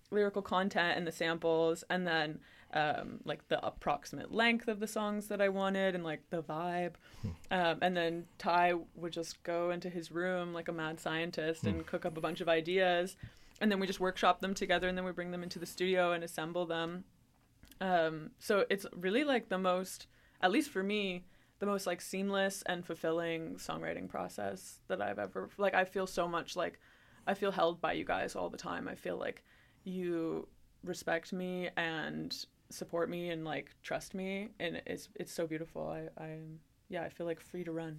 lyrical content and the samples, and then um, like the approximate length of the songs that I wanted and like the vibe. Um, and then Ty would just go into his room like a mad scientist and cook up a bunch of ideas. And then we just workshop them together, and then we bring them into the studio and assemble them. Um, so it's really like the most, at least for me, the most like seamless and fulfilling songwriting process that I've ever, like I feel so much like, I feel held by you guys all the time. I feel like you respect me and support me and like trust me, and it's it's so beautiful. I I yeah I feel like free to run.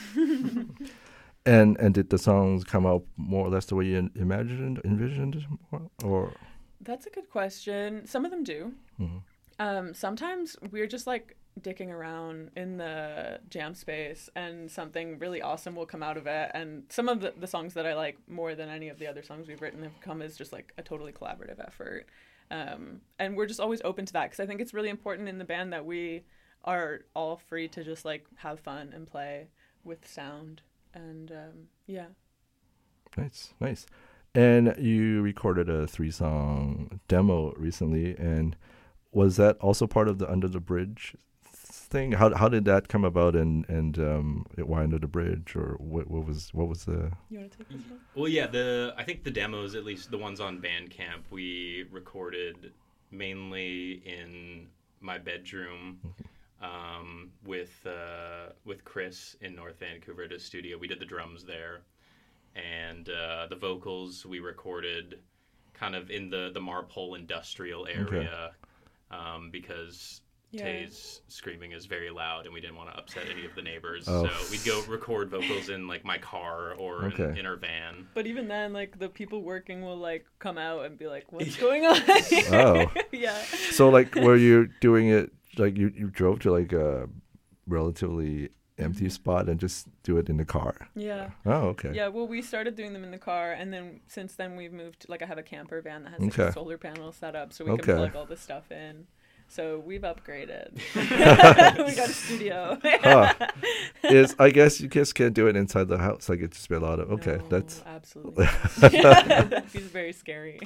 and and did the songs come out more or less the way you imagined envisioned, or? That's a good question. Some of them do. Mm-hmm. Um, sometimes we're just like dicking around in the jam space and something really awesome will come out of it. And some of the, the songs that I like more than any of the other songs we've written have come as just like a totally collaborative effort. Um, and we're just always open to that, because I think it's really important in the band that we are all free to just like have fun and play with sound. And um, yeah. Nice, nice. And you recorded a three-song demo recently, and was that also part of the Under the Bridge thing? How how did that come about, and and um, why Under the Bridge, or what what was what was the? You want to take this one? Well, yeah, the I think the demos, at least the ones on Bandcamp, we recorded mainly in my bedroom um, with uh, with Chris in North Vancouver at his studio. We did the drums there, and uh, the vocals we recorded kind of in the the Marpole industrial area. Okay. Um, because yeah. Tay's screaming is very loud, and we didn't want to upset any of the neighbors. Oh. So we'd go record vocals in like my car or okay. in, in our van. But even then, like the people working will like come out and be like, "What's going on?" Oh, yeah. So like, were you doing it like you, you drove to like a relatively empty spot and just do it in the car? Yeah. Oh, okay. Yeah, well, we started doing them in the car, and then since then we've moved, like I have a camper van that has like okay. a solar panel set up, so we okay. can plug all this stuff in. So we've upgraded. We got a studio. huh. Is I guess you just can't do it inside the house. Like it's just be a lot of okay. No, that's absolutely. That feels very scary.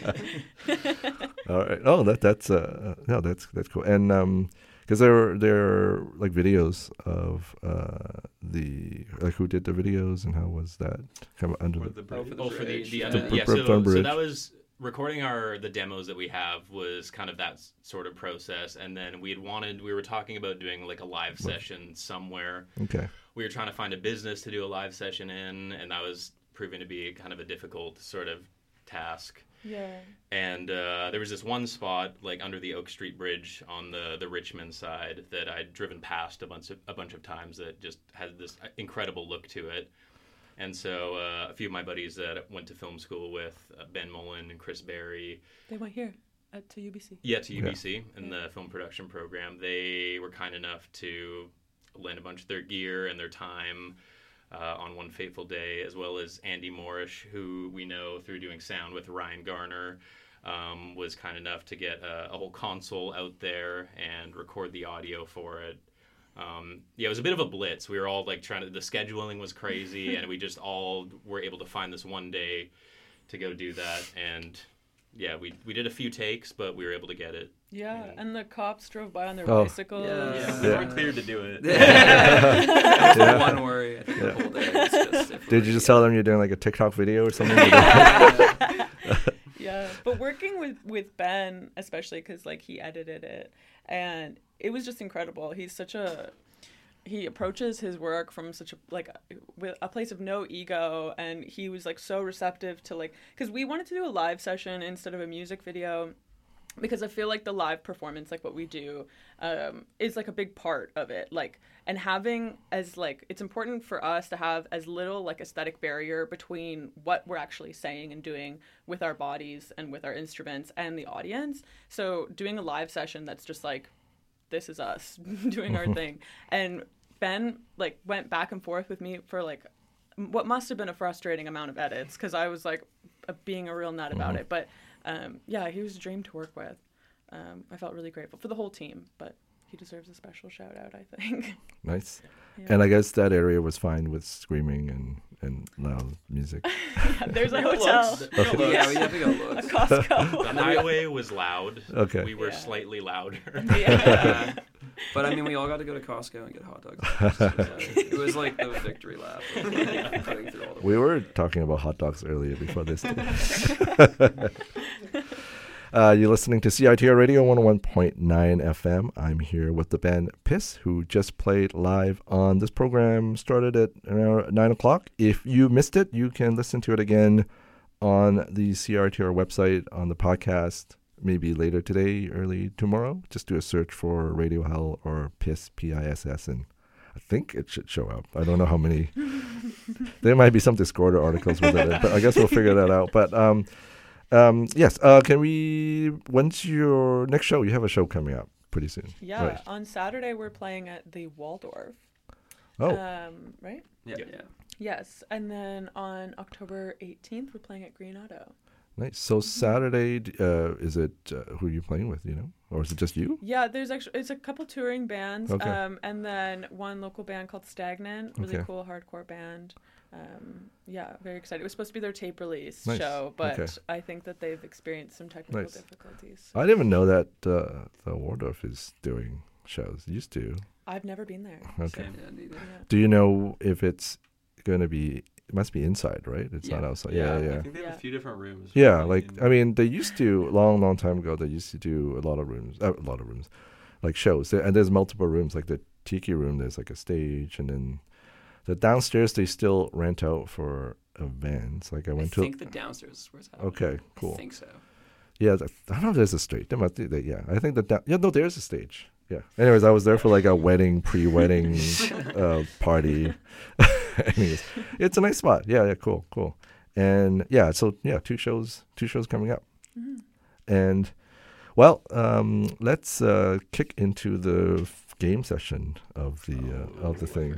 All right. Oh, that that's uh no, that's that's cool. And um. Because there are there are like videos of uh, the like who did the videos and how was that come under the, the bridge. Oh, for the, the, the, uh, the yeah, so, so that was recording our the demos that we have was kind of that sort of process, and then we had wanted we were talking about doing like a live session somewhere. Okay. We were trying to find a business to do a live session in, and that was proving to be kind of a difficult sort of task. Yeah. And uh, there was this one spot, like under the Oak Street Bridge on the, the Richmond side, that I'd driven past a bunch of a bunch of times that just had this incredible look to it. And so uh, a few of my buddies that I went to film school with, uh, Ben Mullen and Chris Berry. They went here at, to U B C. Yeah, to U B C yeah. in the film production program. They were kind enough to lend a bunch of their gear and their time Uh, on one fateful day, as well as Andy Moorish, who we know through doing sound with Ryan Garner, um, was kind enough to get a, a whole console out there and record the audio for it. Um, yeah, it was a bit of a blitz. We were all like trying to, the scheduling was crazy, and we just all were able to find this one day to go do that. And yeah, we we did a few takes, but we were able to get it. Yeah, and, and the cops drove by on their oh. bicycles. Yeah, yeah. we yeah. weren't cleared to do it. Yeah. That's yeah. the one worry. I think yeah. the whole day. It's just if Did you just tell them you're doing like a TikTok video or something? Yeah, but working with, with Ben, especially because like he edited it, and it was just incredible. He's such a he approaches his work from such a like with a place of no ego, and he was like so receptive to like because we wanted to do a live session instead of a music video. Because I feel like the live performance, like what we do, um, is like a big part of it. Like, and having as like, it's important for us to have as little like aesthetic barrier between what we're actually saying and doing with our bodies and with our instruments and the audience. So doing a live session that's just like, this is us doing our thing. And Ben like went back and forth with me for like what must have been a frustrating amount of edits because I was like a, being a real nut about it. But Um, yeah, he was a dream to work with. Um, I felt really grateful for the whole team, but he deserves a special shout out, I think. Nice. Yeah. And I guess that area was fine with screaming and, and loud music. Yeah, there's a hotel. Okay. Yeah, we have to go look. A Costco. The highway was loud. Okay. We were Yeah. slightly louder. Yeah. But I mean, we all got to go to Costco and get hot dogs. So it, was like, it was like the victory lap. Of, like, cutting through all the We were talking about hot dogs earlier before this. Uh, you're listening to C I T R Radio one oh one point nine F M. I'm here with the band Piss, who just played live on this program. Started at around nine o'clock. If you missed it, you can listen to it again on the C R T R website, on the podcast, maybe later today, early tomorrow. Just do a search for Radio Hell or Piss, P I S S, and I think it should show up. I don't know how many. There might be some Discorder articles with it, but I guess we'll figure that out. But um, um, yes, uh, can we, when's your next show? You have a show coming up pretty soon. Yeah, Right. on Saturday we're playing at the Waldorf. Oh. Um, right? Yeah. yeah. Yes, and then on October eighteenth we're playing at Green Auto. Nice. So Saturday, d- uh, is it, uh, who are you playing with, you know? Or is it just you? Yeah, there's actually, it's a couple touring bands, Okay. um, and then one local band called Stagnant, really Okay. cool hardcore band. Um, yeah, very excited. It was supposed to be their tape release Nice. show, but Okay. I think that they've experienced some technical Nice. difficulties. I didn't even know that uh, the Waldorf is doing shows. Used to. I've never been there. Okay. Yeah, neither. Yeah. Do you know if it's going to be, it must be inside, right? It's Yeah. not outside. Yeah, yeah. I think they have Yeah. a few different rooms. Yeah, right? like, I mean, they used to, long, long time ago, they used to do a lot of rooms, uh, a lot of rooms, like shows. There- And there's multiple rooms, like the Tiki room, there's like a stage, and then the downstairs they still rent out for events. Like I I went to. think the downstairs is where it's happening. Okay, cool. I think so. Yeah, th- I don't know if there's a stage. There must be, they, yeah, I think that, da- yeah, no, there's a stage. Yeah. Anyways, I was there for like a wedding, pre-wedding uh, party. Anyways, it's a nice spot. Yeah, yeah, cool, cool. And yeah, so yeah, two shows, two shows coming up. Mm-hmm. And well, um, let's uh, kick into the f- game session of the uh, of the thing.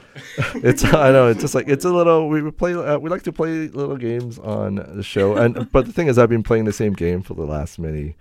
It's I know it's just like it's a little we play uh, we like to play little games on the show, and but the thing is I've been playing the same game for the last many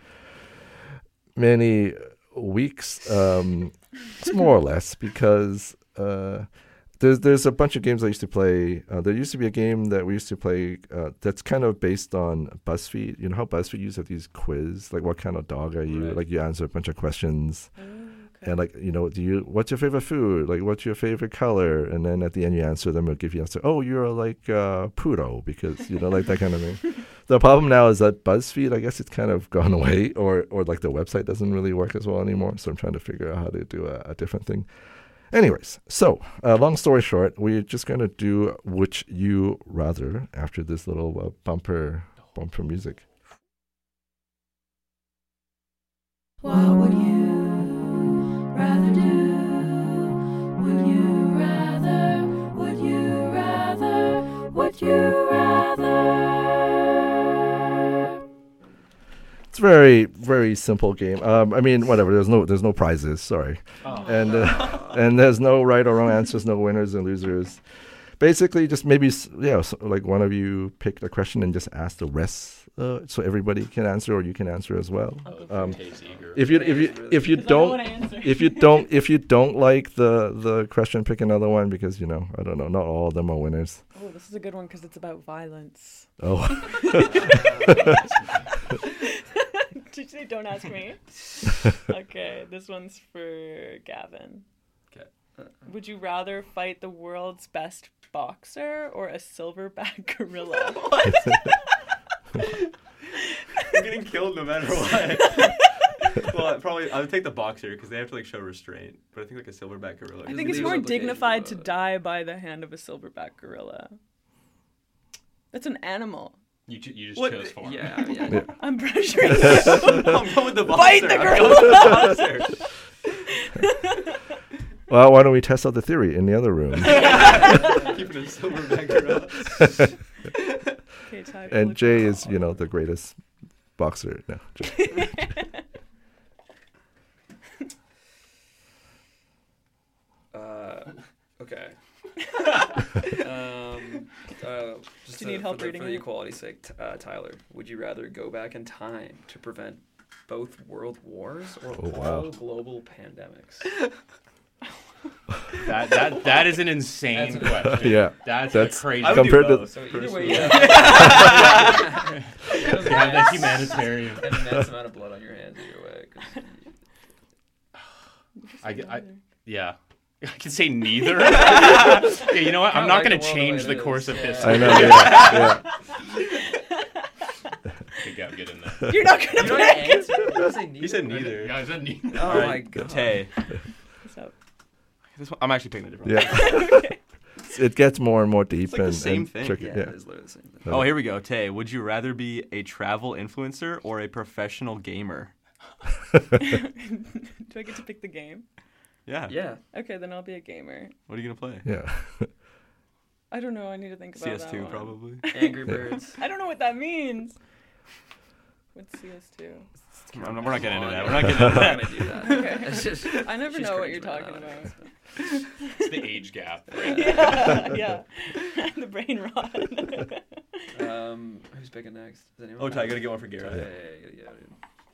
many weeks, um, it's more or less because uh, there's there's a bunch of games I used to play. Uh, there used to be a game that we used to play uh, that's kind of based on BuzzFeed. You know how BuzzFeed used to have these quiz, like what kind of dog are you? Right. Like you answer a bunch of questions. Oh, And like, you know, do you, what's your favorite food? Like, what's your favorite color? And then at the end you answer them, it'll give you answer, oh, you're like uh, Pluto, because, you know, like that kind of thing. The problem now is that BuzzFeed, I guess it's kind of gone away, or, or like the website doesn't really work as well anymore. So I'm trying to figure out how to do a, a different thing. Anyways, so uh, long story short, we're just going to do Would You Rather after this little uh, bumper, bumper music. What would you rather do? Would you rather? Would you rather? Would you rather? It's a very, very simple game. Um, I mean, whatever. There's no, there's no prizes. Sorry, Oh. and uh, and there's no right or wrong answers, no winners and losers. Basically, just maybe, s- yeah, so like one of you pick a question and just ask the rest, uh, so everybody can answer, or you can answer as well. Oh, Um, Tay's eager. if you if you if you Because I don't don't wanna answer. if you don't if you don't like the the question, pick another one, because you know I don't know, not all of them are winners. Oh, this is a good one because it's about violence. Oh. Did you say don't ask me? Okay, this one's for Gavin. Okay. Would you rather fight the world's best boxer or a silverback gorilla? You're getting killed no matter what. Well, I probably I would take the boxer because they have to like show restraint. But I think like a silverback gorilla. I think it's leave more up, okay, dignified to uh, die by the hand of a silverback gorilla. That's an animal. You ju- you just What? chose form. Yeah, I mean, Yeah. I'm pressuring I'm going with the boxer. Fight the I'm going with gorilla! the boxer. Well, why don't we test out the theory in the other room? Keeping a silverback gorilla. Okay, Ty, And look Jay at- is, you know, the greatest boxer. No, Jay. Uh, okay. um, uh, just Do you to- need help for the, reading for it? equality's sake, t- uh, Tyler, would you rather go back in time to prevent both world wars or Oh, all wow. global pandemics? That that that is an insane That's a- question. Yeah, that's, that's a crazy. I would do compared to- both, So either way, personally. yeah. Yeah, that's humanitarian. An immense amount of blood on your hands either way. 'cause- I, I yeah. I can say neither. Yeah, you know what? I'm Kinda not like going the to world change the the way it course is, of yeah. history. I know, yeah, Good job getting that. You're not gonna You don't pick. answer. You say neither. He said neither. Yeah, I said neither. Oh All my right, god. Tay. What's up? This one, I'm actually picking a different Yeah. one. It gets more and more deep It's like the and, same and thing. tricky. Yeah, Yeah. it is literally the same thing. Oh, here we go. Tay, would you rather be a travel influencer or a professional gamer? Do I get to pick the game? Yeah. Yeah. Okay, then I'll be a gamer. What are you gonna play? Yeah. I don't know. I need to think about C S that two one. probably. Angry Birds. I don't know what that means. What's C S two? We're not, we're not getting into that. We're We're not getting into not that. gonna do that. Okay. It's just, I never she's know what cringe you're right talking now. about. It's the age gap. Right? Yeah, yeah. The brain rot. Um, who's picking next? Does anyone? Oh, Ty, I gotta get one for Garrett. Yeah, yeah, yeah, yeah, yeah,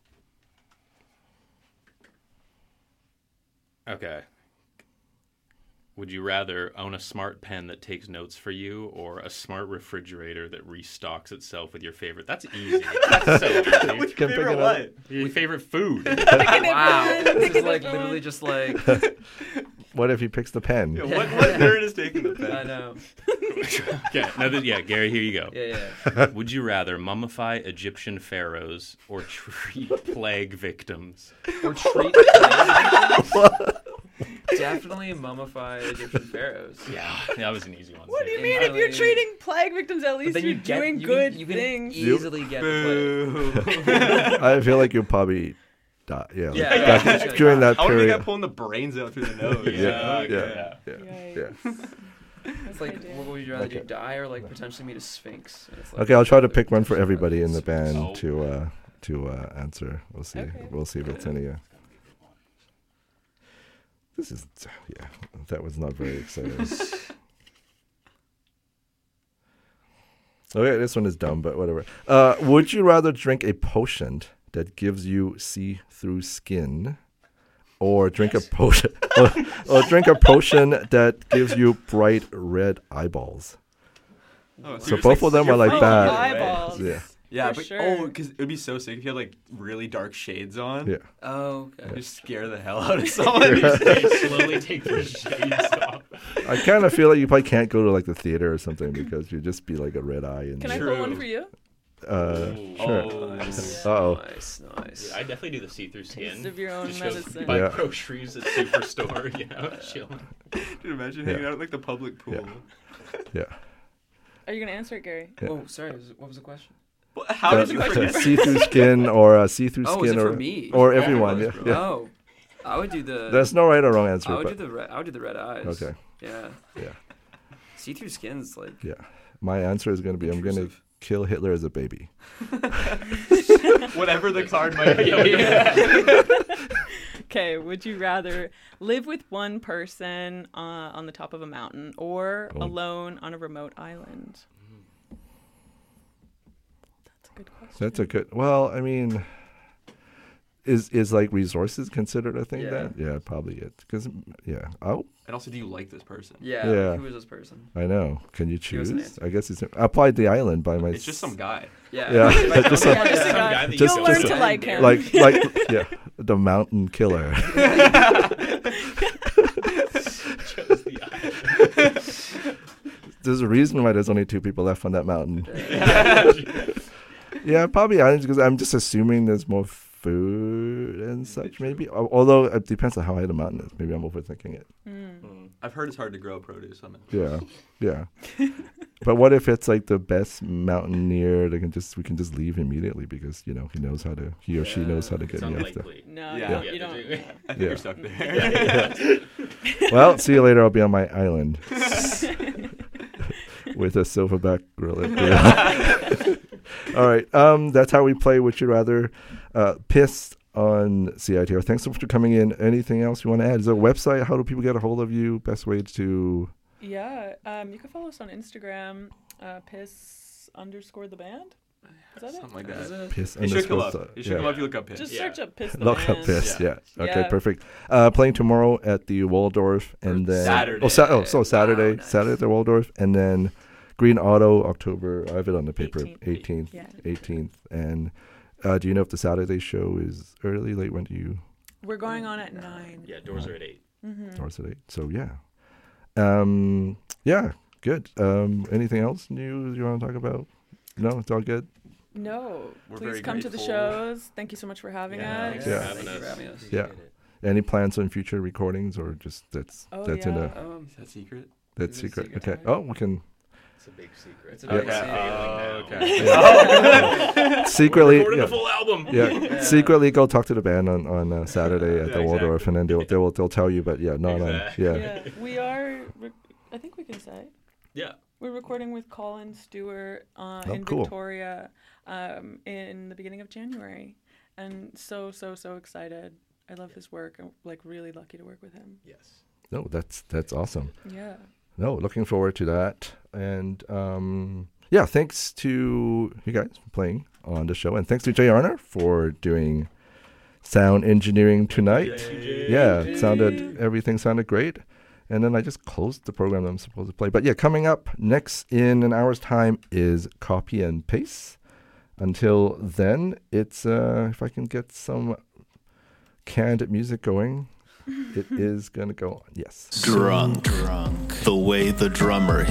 dude. Okay. Would you rather own a smart pen that takes notes for you or a smart refrigerator that restocks itself with your favorite? That's easy. That's so easy. What's your favorite what? Your favorite food. Wow. This is like literally just like. What if he picks the pen? Yeah, what, what nerd is taking the pen? I know. Okay, no, th- yeah, Gary, here you go. Yeah, yeah. Would you rather mummify Egyptian pharaohs or treat plague victims? Or treat. Definitely mummify Egyptian pharaohs. Yeah, that was an easy one. What do you In mean? If you're Italy- treating plague victims, at But least then you're you get, doing you good can, you can things. easily get the plague. I feel like you'll probably die. Yeah. like Yeah, that- yeah. during that I want to be the guy period. pulling the brains out through the nose. Yeah. Yeah, Yeah. yeah. Yeah. Yeah. It's like, what would you rather Okay. do, die or like potentially meet a sphinx? And it's like, Okay, I'll try to pick one for everybody in the band Oh. to uh, to uh, answer. We'll see. Okay. We'll see if it's any. Uh, this is yeah. That was not very exciting. Okay, this one is dumb, but whatever. Uh, would you rather drink a potion that gives you see-through skin, or drink a potion, or, or drink a potion that gives you bright red eyeballs? Oh, So you're both just of them you're are like full that. of Eyeballs. Yeah. Yeah, For but sure. oh, because it would be so sick if you had like really dark shades on. Yeah. Oh, okay. Just scare the hell out of someone. You just slowly take your shades off. I kind of feel like you probably can't go to like the theater or something because you'd just be like a red eye. And Can I pull one for you? Uh, sure. Oh, Nice. Uh-oh. Nice, nice. Yeah, I definitely do the see-through skin. Taste of your own Just medicine. Go buy Yeah. groceries at Superstore, you know, chilling. Dude, imagine Yeah. hanging out at like the public pool. Yeah. Yeah. Are you gonna answer it, Gary? Yeah. Whoa, sorry. was- What was the question? Well, how Uh, did you forget? see-through skin or uh, see-through Oh, skin is it or for me? or Oh, everyone? Yeah. bro. yeah. Oh, I would do the. There's no right or wrong answer. I would but do the red. I would do the red eyes. Okay. Yeah. Yeah. See-through skin's like. Yeah. My answer is going to be I'm going to Intrusive. kill Hitler as a baby. Whatever the card might be. Okay, would you rather live with one person uh, on the top of a mountain or Oh. alone on a remote island? That's a good question. That's a good. Well, I mean, is is like resources considered a thing Yeah. then? Yeah, probably it. Because yeah. Oh, And also, do you like this person? Yeah. Yeah. Who is this person? I know. Can you Give us an choose? answer. I guess it's. I applied the island by my. It's just some guy. Yeah. Yeah, Like, just yeah, some- Just a yeah. guy. guy that Just- You'll just learn a- to like him. like like yeah, the mountain killer. Chose the eye. There's a reason why there's only two people left on that mountain. Yeah, probably islands because I'm just assuming there's more food and such. Maybe, Al- although it depends on how high the mountain is. Maybe I'm overthinking it. Mm. I've heard it's hard to grow produce on it. Yeah, yeah. But what if it's like the best mountaineer? They can just we can just leave immediately because you know he knows how to he or she knows how to It's get me off the. unlikely. No, Yeah. you don't. You don't. I think Yeah. you're stuck there. Well, see you later. I'll be on my island with a silverback gorilla. gorilla. All right. Um, that's how we play Would You Rather. Uh, pissed on C I T R. Thanks so much for coming in. Anything else you want to add? Is there a website? How do people get a hold of you? Best way to. Yeah, um, you can follow us on Instagram, uh, piss underscore the band. Is that Something it? like that. Is it? Piss You should come underscore up. stuff. You should Yeah. come up if you look up Piss. Just Yeah. search up Piss the Look up band. Piss, yeah. Yeah. Okay, Yeah. perfect. Uh, playing tomorrow at the Waldorf, and then Saturday. Oh, sa- oh so Saturday, Wow, nice. Saturday at the Waldorf, and then Green Auto October. I have it on the paper, eighteenth. eighteenth, Yeah. eighteenth. And uh, do you know if the Saturday show is early, late? When do you? We're going on at nine. Yeah, doors are at eight. Mm-hmm. Or is it eight? So yeah, um, yeah, good. Um, anything else new you want to talk about? No, it's all good. No, We're please very come to the grateful. shows. Thank you so much for having Yeah, us. thanks Yeah. for having Thank you for us. having us. Yeah. Any plans on future recordings, or just that's Oh, that's in yeah. a Um, Is that secret? that's Is it secret? secret? Okay. Oh, we can It's a big secret. It's a It's big failing secret. now. Oh, okay. secretly, Recording yeah, the full album. yeah, Yeah. secretly go talk to the band on on uh, Saturday at Yeah, the Waldorf, exactly. and then they'll they will they'll tell you. But yeah, no, Exactly. no, yeah, Yeah, we are. Re- I think we can say Yeah. we're recording with Colin Stewart uh, Oh, in cool. Victoria um, in the beginning of January, and so so so excited. I love his work. I'm like really lucky to work with him. Yes. no, that's that's awesome. Yeah. No, looking forward to that. And um, yeah, thanks to you guys for playing on the show. And thanks to Jay Arner for doing sound engineering tonight. Yay. Yeah, it sounded, everything sounded great. And then I just closed the program that I'm supposed to play. But yeah, coming up next in an hour's time is Copy and Paste. Until then, it's, uh, if I can get some canned music going, it is going to go on. Yes. Drunk, drunk. The way the drummer